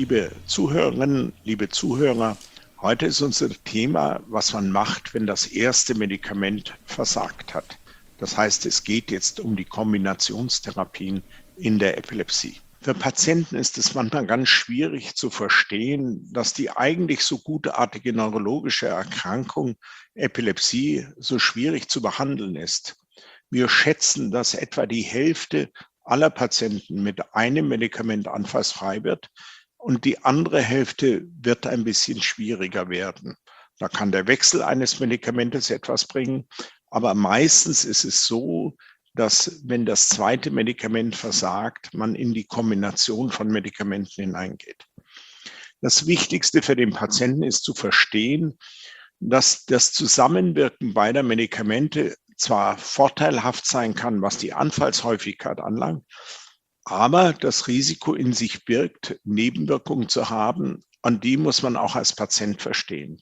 Liebe Zuhörerinnen, liebe Zuhörer, heute ist unser Thema, was man macht, wenn das erste Medikament versagt hat. Das heißt, es geht jetzt um die Kombinationstherapien in der Epilepsie. Für Patienten ist es manchmal ganz schwierig zu verstehen, dass die eigentlich so gutartige neurologische Erkrankung Epilepsie so schwierig zu behandeln ist. Wir schätzen, dass etwa die Hälfte aller Patienten mit einem Medikament anfallsfrei wird und die andere Hälfte wird ein bisschen schwieriger werden. Da kann der Wechsel eines Medikamentes etwas bringen, aber meistens ist es so, dass, wenn das zweite Medikament versagt, man in die Kombination von Medikamenten hineingeht. Das Wichtigste für den Patienten ist zu verstehen, dass das Zusammenwirken beider Medikamente zwar vorteilhaft sein kann, was die Anfallshäufigkeit anlangt, aber das Risiko in sich birgt, Nebenwirkungen zu haben, und die muss man auch als Patient verstehen.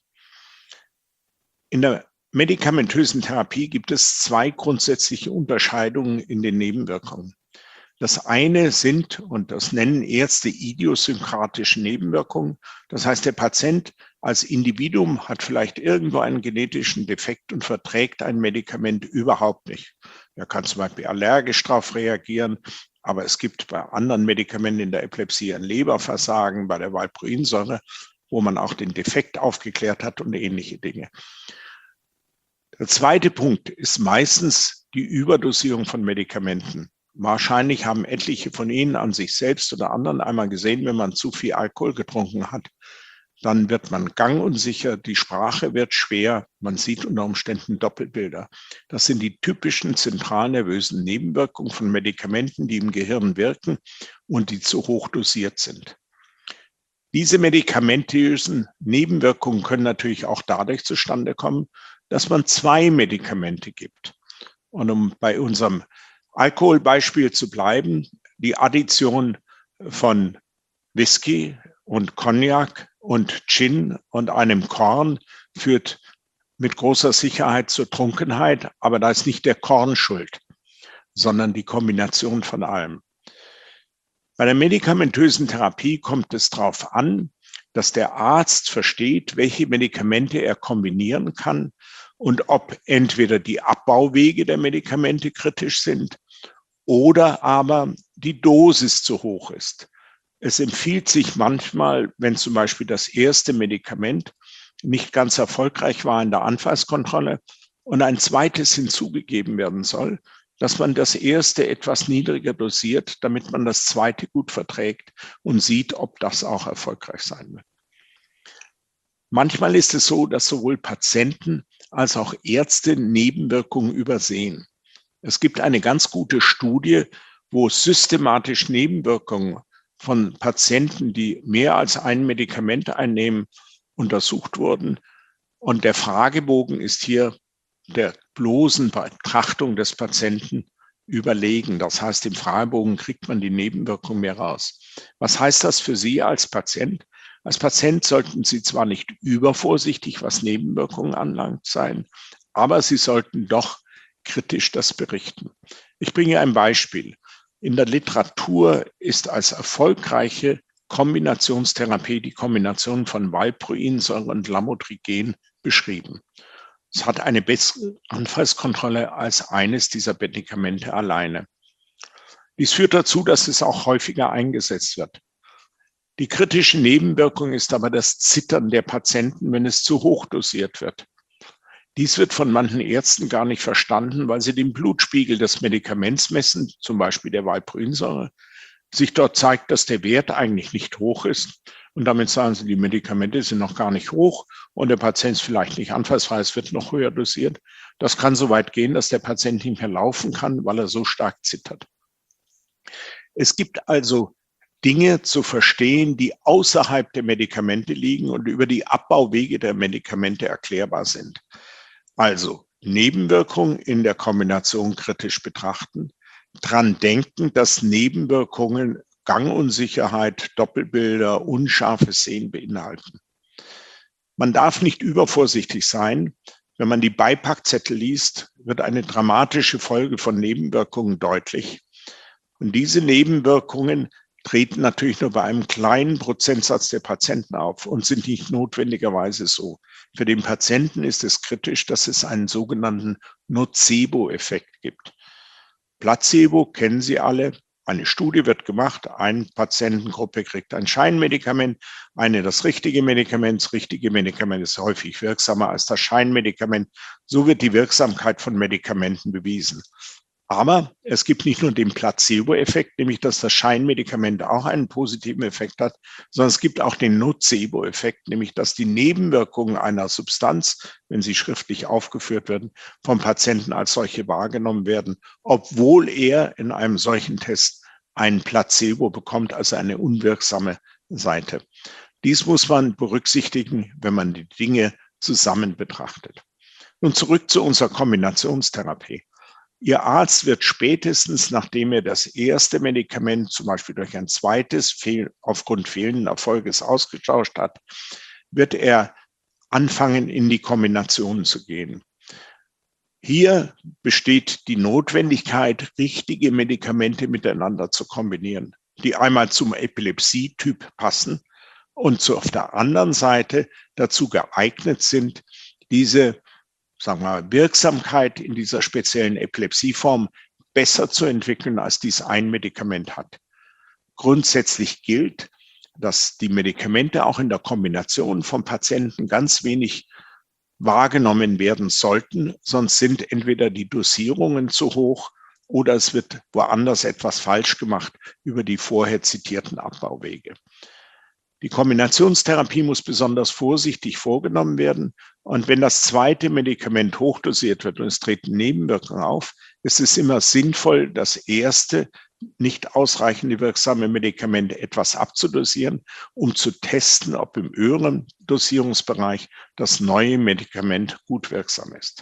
In der medikamentösen Therapie gibt es zwei grundsätzliche Unterscheidungen in den Nebenwirkungen. Das eine sind, und das nennen Ärzte, idiosynkratische Nebenwirkungen. Das heißt, der Patient als Individuum hat vielleicht irgendwo einen genetischen Defekt und verträgt ein Medikament überhaupt nicht. Er kann zum Beispiel allergisch darauf reagieren, aber es gibt bei anderen Medikamenten in der Epilepsie ein Leberversagen, bei der Valproinsäure, wo man auch den Defekt aufgeklärt hat und ähnliche Dinge. Der zweite Punkt ist meistens die Überdosierung von Medikamenten. Wahrscheinlich haben etliche von Ihnen an sich selbst oder anderen einmal gesehen, wenn man zu viel Alkohol getrunken hat, dann wird man gangunsicher, die Sprache wird schwer, man sieht unter Umständen Doppelbilder. Das sind die typischen zentralnervösen Nebenwirkungen von Medikamenten, die im Gehirn wirken und die zu hoch dosiert sind. Diese medikamentösen Nebenwirkungen können natürlich auch dadurch zustande kommen, dass man zwei Medikamente gibt. Und um bei unserem Alkoholbeispiel zu bleiben, die Addition von Whisky und Cognac und Gin und einem Korn führt mit großer Sicherheit zur Trunkenheit, aber da ist nicht der Korn schuld, sondern die Kombination von allem. Bei der medikamentösen Therapie kommt es darauf an, dass der Arzt versteht, welche Medikamente er kombinieren kann und ob entweder die Abbauwege der Medikamente kritisch sind oder aber die Dosis zu hoch ist. Es empfiehlt sich manchmal, wenn zum Beispiel das erste Medikament nicht ganz erfolgreich war in der Anfallskontrolle und ein zweites hinzugegeben werden soll, dass man das erste etwas niedriger dosiert, damit man das zweite gut verträgt und sieht, ob das auch erfolgreich sein wird. Manchmal ist es so, dass sowohl Patienten als auch Ärzte Nebenwirkungen übersehen. Es gibt eine ganz gute Studie, wo systematisch Nebenwirkungen von Patienten, die mehr als ein Medikament einnehmen, untersucht wurden. Und der Fragebogen ist hier der bloßen Betrachtung des Patienten überlegen. Das heißt, im Fragebogen kriegt man die Nebenwirkung mehr raus. Was heißt das für Sie als Patient? Als Patient sollten Sie zwar nicht übervorsichtig, was Nebenwirkungen anlangt, sein, aber Sie sollten doch kritisch das berichten. Ich bringe ein Beispiel. In der Literatur ist als erfolgreiche Kombinationstherapie die Kombination von Valproinsäure und Lamotrigin beschrieben. Es hat eine bessere Anfallskontrolle als eines dieser Medikamente alleine. Dies führt dazu, dass es auch häufiger eingesetzt wird. Die kritische Nebenwirkung ist aber das Zittern der Patienten, wenn es zu hoch dosiert wird. Dies wird von manchen Ärzten gar nicht verstanden, weil sie den Blutspiegel des Medikaments messen, zum Beispiel der Valproinsäure. Sich dort zeigt, dass der Wert eigentlich nicht hoch ist. Und damit sagen sie, die Medikamente sind noch gar nicht hoch und der Patient ist vielleicht nicht anfallsfrei, es wird noch höher dosiert. Das kann so weit gehen, dass der Patient nicht mehr laufen kann, weil er so stark zittert. Es gibt also Dinge zu verstehen, die außerhalb der Medikamente liegen und über die Abbauwege der Medikamente erklärbar sind. Also Nebenwirkungen in der Kombination kritisch betrachten, dran denken, dass Nebenwirkungen Gangunsicherheit, Doppelbilder, unscharfes Sehen beinhalten. Man darf nicht übervorsichtig sein. Wenn man die Beipackzettel liest, wird eine dramatische Folge von Nebenwirkungen deutlich. Und diese Nebenwirkungen treten natürlich nur bei einem kleinen Prozentsatz der Patienten auf und sind nicht notwendigerweise so. Für den Patienten ist es kritisch, dass es einen sogenannten Nocebo-Effekt gibt. Placebo kennen Sie alle. Eine Studie wird gemacht, eine Patientengruppe kriegt ein Scheinmedikament, eine das richtige Medikament. Das richtige Medikament ist häufig wirksamer als das Scheinmedikament. So wird die Wirksamkeit von Medikamenten bewiesen. Aber es gibt nicht nur den Placebo-Effekt, nämlich dass das Scheinmedikament auch einen positiven Effekt hat, sondern es gibt auch den Nocebo-Effekt, nämlich dass die Nebenwirkungen einer Substanz, wenn sie schriftlich aufgeführt werden, vom Patienten als solche wahrgenommen werden, obwohl er in einem solchen Test ein Placebo bekommt, also eine unwirksame Seite. Dies muss man berücksichtigen, wenn man die Dinge zusammen betrachtet. Nun zurück zu unserer Kombinationstherapie. Ihr Arzt wird spätestens, nachdem er das erste Medikament zum Beispiel durch ein zweites aufgrund fehlenden Erfolges ausgetauscht hat, wird er anfangen, in die Kombination zu gehen. Hier besteht die Notwendigkeit, richtige Medikamente miteinander zu kombinieren, die einmal zum Epilepsietyp passen und auf der anderen Seite dazu geeignet sind, diese sagen wir, Wirksamkeit in dieser speziellen Epilepsieform besser zu entwickeln, als dies ein Medikament hat. Grundsätzlich gilt, dass die Medikamente auch in der Kombination vom Patienten ganz wenig wahrgenommen werden sollten, sonst sind entweder die Dosierungen zu hoch oder es wird woanders etwas falsch gemacht über die vorher zitierten Abbauwege. Die Kombinationstherapie muss besonders vorsichtig vorgenommen werden. Und wenn das zweite Medikament hochdosiert wird und es treten Nebenwirkungen auf, ist es immer sinnvoll, das erste nicht ausreichende wirksame Medikament etwas abzudosieren, um zu testen, ob im höheren Dosierungsbereich das neue Medikament gut wirksam ist.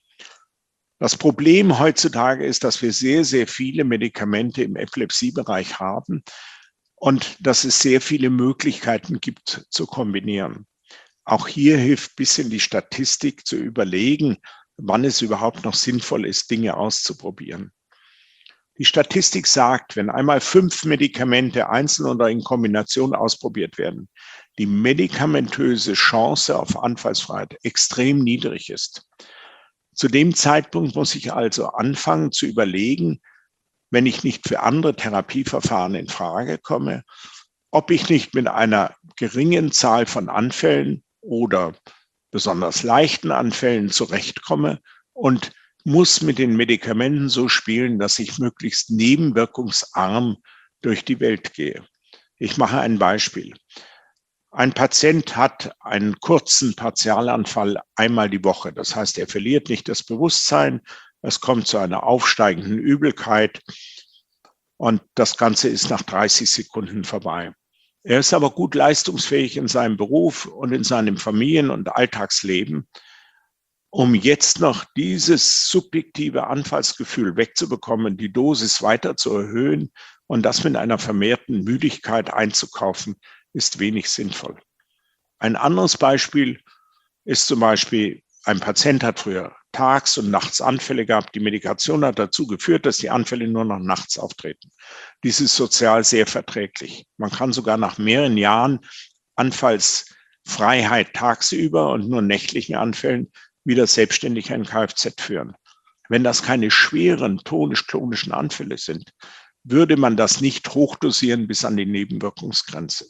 Das Problem heutzutage ist, dass wir sehr, sehr viele Medikamente im Epilepsiebereich haben und dass es sehr viele Möglichkeiten gibt zu kombinieren. Auch hier hilft ein bisschen die Statistik zu überlegen, wann es überhaupt noch sinnvoll ist, Dinge auszuprobieren. Die Statistik sagt, wenn einmal 5 Medikamente einzeln oder in Kombination ausprobiert werden, die medikamentöse Chance auf Anfallsfreiheit extrem niedrig ist. Zu dem Zeitpunkt muss ich also anfangen zu überlegen, wenn ich nicht für andere Therapieverfahren in Frage komme, ob ich nicht mit einer geringen Zahl von Anfällen oder besonders leichten Anfällen zurechtkomme und muss mit den Medikamenten so spielen, dass ich möglichst nebenwirkungsarm durch die Welt gehe. Ich mache ein Beispiel. Ein Patient hat einen kurzen Partialanfall einmal die Woche. Das heißt, er verliert nicht das Bewusstsein, es kommt zu einer aufsteigenden Übelkeit und das Ganze ist nach 30 Sekunden vorbei. Er ist aber gut leistungsfähig in seinem Beruf und in seinem Familien- und Alltagsleben. Um jetzt noch dieses subjektive Anfallsgefühl wegzubekommen, die Dosis weiter zu erhöhen und das mit einer vermehrten Müdigkeit einzukaufen, ist wenig sinnvoll. Ein anderes Beispiel ist zum Beispiel, ein Patient hat früher tags und nachts Anfälle gehabt. Die Medikation hat dazu geführt, dass die Anfälle nur noch nachts auftreten. Dies ist sozial sehr verträglich. Man kann sogar nach mehreren Jahren Anfallsfreiheit tagsüber und nur nächtlichen Anfällen wieder selbstständig ein Kfz führen. Wenn das keine schweren tonisch-klonischen Anfälle sind, würde man das nicht hochdosieren bis an die Nebenwirkungsgrenze.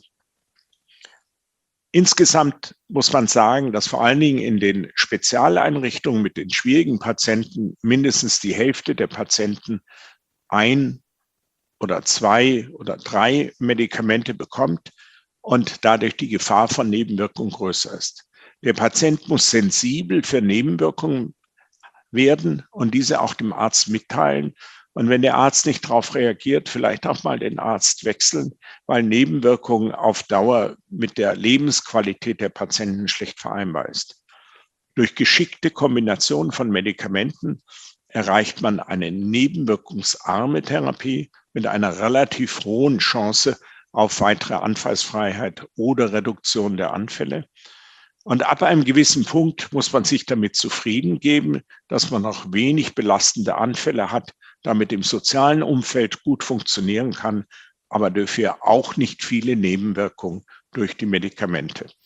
Insgesamt muss man sagen, dass vor allen Dingen in den Spezialeinrichtungen mit den schwierigen Patienten mindestens die Hälfte der Patienten 1 oder 2 oder 3 Medikamente bekommt und dadurch die Gefahr von Nebenwirkungen größer ist. Der Patient muss sensibel für Nebenwirkungen werden und diese auch dem Arzt mitteilen. Und wenn der Arzt nicht darauf reagiert, vielleicht auch mal den Arzt wechseln, weil Nebenwirkungen auf Dauer mit der Lebensqualität der Patienten schlecht vereinbar ist. Durch geschickte Kombination von Medikamenten erreicht man eine nebenwirkungsarme Therapie mit einer relativ hohen Chance auf weitere Anfallsfreiheit oder Reduktion der Anfälle. Und ab einem gewissen Punkt muss man sich damit zufrieden geben, dass man noch wenig belastende Anfälle hat, damit im sozialen Umfeld gut funktionieren kann aber dafür auch nicht viele Nebenwirkungen durch die Medikamente.